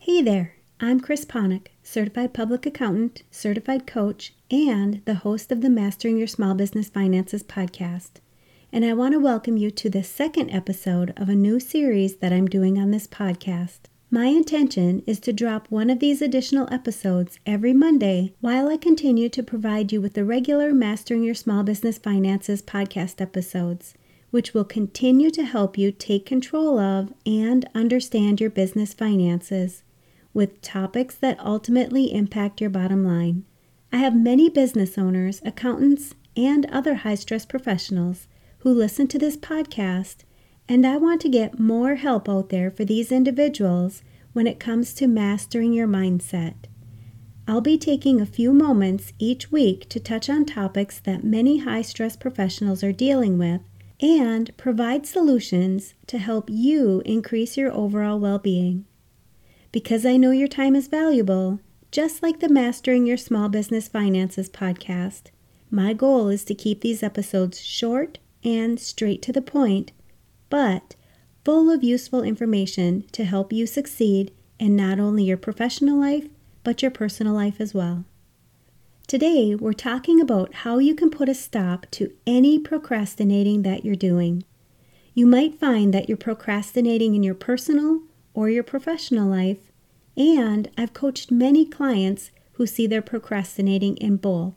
Hey there, I'm Chris Ponick, Certified Public Accountant, Certified Coach, and the host of the Mastering Your Small Business Finances podcast. And I want to welcome you to the second episode of a new series that I'm doing on this podcast. My intention is to drop one of these additional episodes every Monday while I continue to provide you with the regular Mastering Your Small Business Finances podcast episodes, which will continue to help you take control of and understand your business finances, with topics that ultimately impact your bottom line. I have many business owners, accountants, and other high-stress professionals who listen to this podcast, and I want to get more help out there for these individuals when it comes to mastering your mindset. I'll be taking a few moments each week to touch on topics that many high-stress professionals are dealing with and provide solutions to help you increase your overall well-being. Because I know your time is valuable, just like the Mastering Your Small Business Finances podcast, my goal is to keep these episodes short and straight to the point, but full of useful information to help you succeed in not only your professional life, but your personal life as well. Today, we're talking about how you can put a stop to any procrastinating that you're doing. You might find that you're procrastinating in your personal or your professional life, and I've coached many clients who see they're procrastinating in both.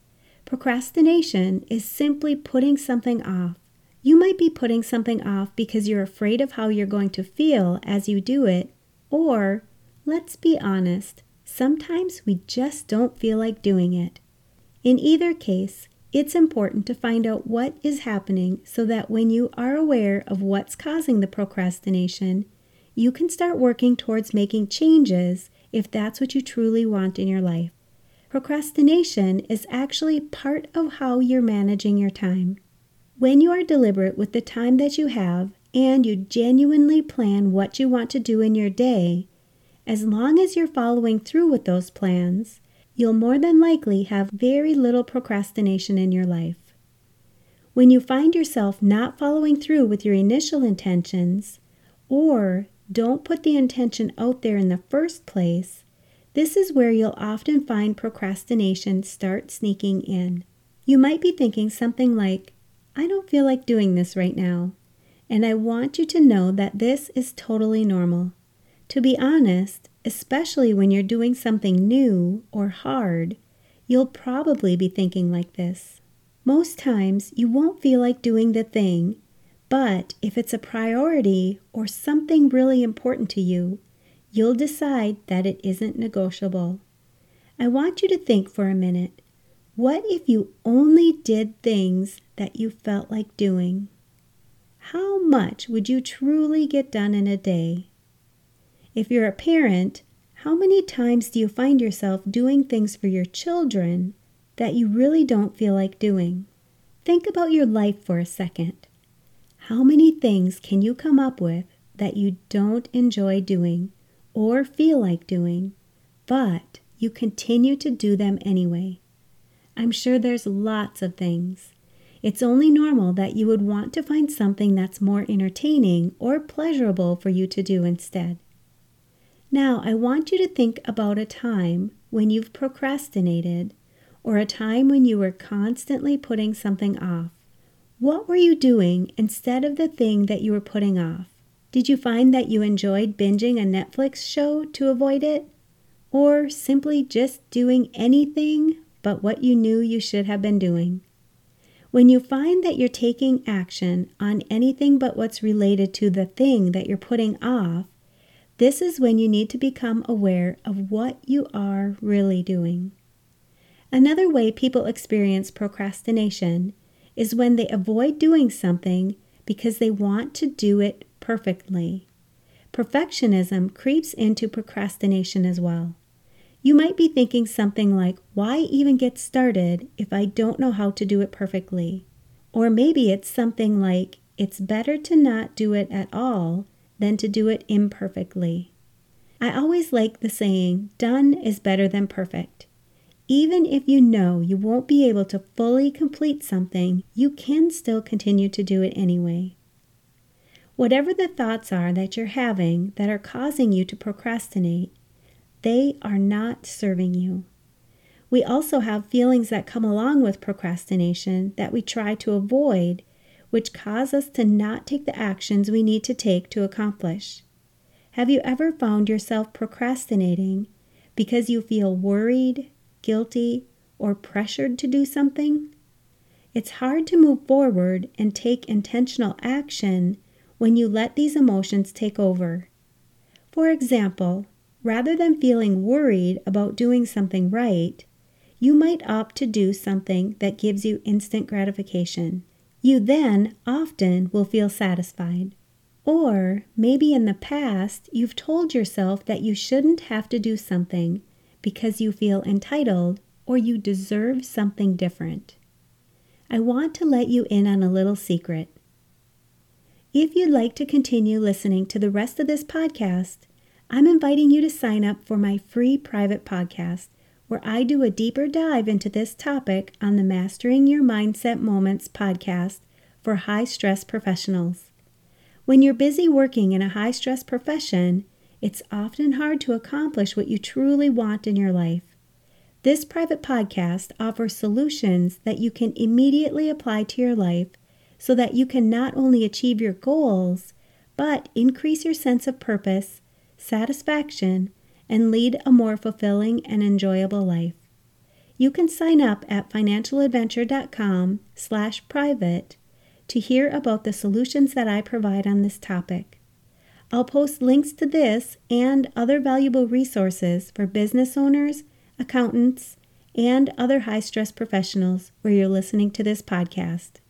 Procrastination is simply putting something off. You might be putting something off because you're afraid of how you're going to feel as you do it, or, let's be honest, sometimes we just don't feel like doing it. In either case, it's important to find out what is happening so that when you are aware of what's causing the procrastination, you can start working towards making changes if that's what you truly want in your life. Procrastination is actually part of how you're managing your time. When you are deliberate with the time that you have and you genuinely plan what you want to do in your day, as long as you're following through with those plans, you'll more than likely have very little procrastination in your life. When you find yourself not following through with your initial intentions, or don't put the intention out there in the first place, this is where you'll often find procrastination start sneaking in. You might be thinking something like, I don't feel like doing this right now, and I want you to know that this is totally normal. To be honest, especially when you're doing something new or hard, you'll probably be thinking like this. Most times, you won't feel like doing the thing, but if it's a priority or something really important to you, you'll decide that it isn't negotiable. I want you to think for a minute. What if you only did things that you felt like doing? How much would you truly get done in a day? If you're a parent, how many times do you find yourself doing things for your children that you really don't feel like doing? Think about your life for a second. How many things can you come up with that you don't enjoy doing or feel like doing, but you continue to do them anyway? I'm sure there's lots of things. It's only normal that you would want to find something that's more entertaining or pleasurable for you to do instead. Now, I want you to think about a time when you've procrastinated or a time when you were constantly putting something off. What were you doing instead of the thing that you were putting off? Did you find that you enjoyed binging a Netflix show to avoid it? Or simply just doing anything but what you knew you should have been doing? When you find that you're taking action on anything but what's related to the thing that you're putting off, this is when you need to become aware of what you are really doing. Another way people experience procrastination is when they avoid doing something because they want to do it perfectly. Perfectionism creeps into procrastination as well. You might be thinking something like, why even get started if I don't know how to do it perfectly? Or maybe it's something like, it's better to not do it at all than to do it imperfectly. I always like the saying, done is better than perfect. Even if you know you won't be able to fully complete something, you can still continue to do it anyway. Whatever the thoughts are that you're having that are causing you to procrastinate, They are not serving you. We also have feelings that come along with procrastination that we try to avoid, which cause us to not take the actions we need to take to accomplish. Have you ever found yourself procrastinating because you feel worried, guilty, or pressured to do something? It's hard to move forward and take intentional action when you let these emotions take over. For example, rather than feeling worried about doing something right, you might opt to do something that gives you instant gratification. You then often will feel satisfied. Or maybe in the past, you've told yourself that you shouldn't have to do something because you feel entitled or you deserve something different. I want to let you in on a little secret. If you'd like to continue listening to the rest of this podcast, I'm inviting you to sign up for my free private podcast, where I do a deeper dive into this topic on the Mastering Your Mindset Moments podcast for high-stress professionals. When you're busy working in a high-stress profession, it's often hard to accomplish what you truly want in your life. This private podcast offers solutions that you can immediately apply to your life so that you can not only achieve your goals, but increase your sense of purpose, satisfaction, and lead a more fulfilling and enjoyable life. You can sign up at financialadventure.com/private to hear about the solutions that I provide on this topic. I'll post links to this and other valuable resources for business owners, accountants, and other high-stress professionals where you're listening to this podcast.